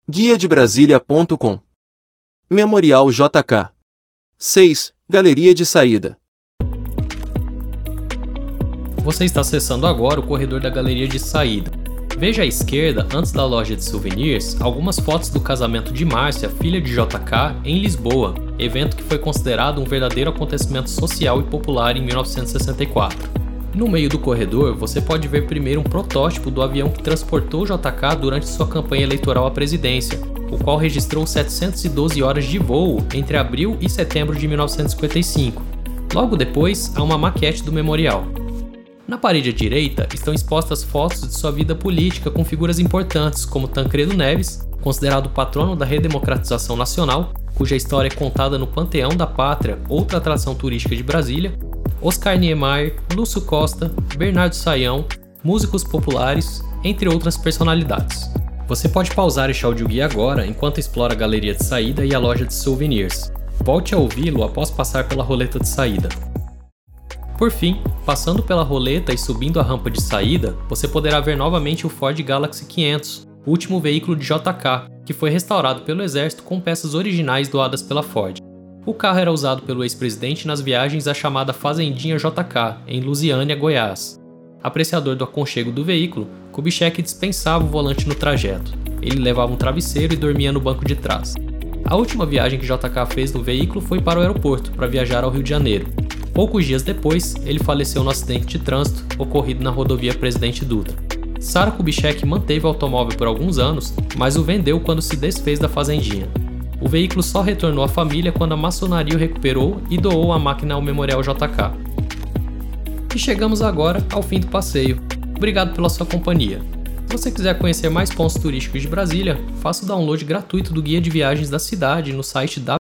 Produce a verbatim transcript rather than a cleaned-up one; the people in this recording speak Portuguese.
guia de brasília ponto com. Memorial J K. seis. Galeria de saída. Você está acessando agora o corredor da galeria de saída. Veja à esquerda, antes da loja de souvenirs, algumas fotos do casamento de Márcia, filha de J K, em Lisboa, evento que foi considerado um verdadeiro acontecimento social e popular em mil novecentos e sessenta e quatro. No meio do corredor, você pode ver primeiro um protótipo do avião que transportou J K durante sua campanha eleitoral à presidência, o qual registrou setecentas e doze horas de voo entre abril e setembro de mil novecentos e cinquenta e cinco. Logo depois, há uma maquete do memorial. Na parede à direita estão expostas fotos de sua vida política com figuras importantes como Tancredo Neves, considerado o patrono da redemocratização nacional, cuja história é contada no Panteão da Pátria, outra atração turística de Brasília, Oscar Niemeyer, Lúcio Costa, Bernardo Sayão, músicos populares, entre outras personalidades. Você pode pausar este audioguia agora enquanto explora a galeria de saída e a loja de souvenirs. Volte a ouvi-lo após passar pela roleta de saída. Por fim, passando pela roleta e subindo a rampa de saída, você poderá ver novamente o Ford Galaxy quinhentos, o último veículo de J K, que foi restaurado pelo Exército com peças originais doadas pela Ford. O carro era usado pelo ex-presidente nas viagens à chamada Fazendinha J K, em Lusiânia, Goiás. Apreciador do aconchego do veículo, Kubitschek dispensava o volante no trajeto. Ele levava um travesseiro e dormia no banco de trás. A última viagem que J K fez no veículo foi para o aeroporto, para viajar ao Rio de Janeiro. Poucos dias depois, ele faleceu no acidente de trânsito ocorrido na rodovia Presidente Dutra. Sarah Kubitschek manteve o automóvel por alguns anos, mas o vendeu quando se desfez da fazendinha. O veículo só retornou à família quando a maçonaria o recuperou e doou a máquina ao Memorial J K. E chegamos agora ao fim do passeio. Obrigado pela sua companhia. Se você quiser conhecer mais pontos turísticos de Brasília, faça o download gratuito do Guia de Viagens da cidade no site w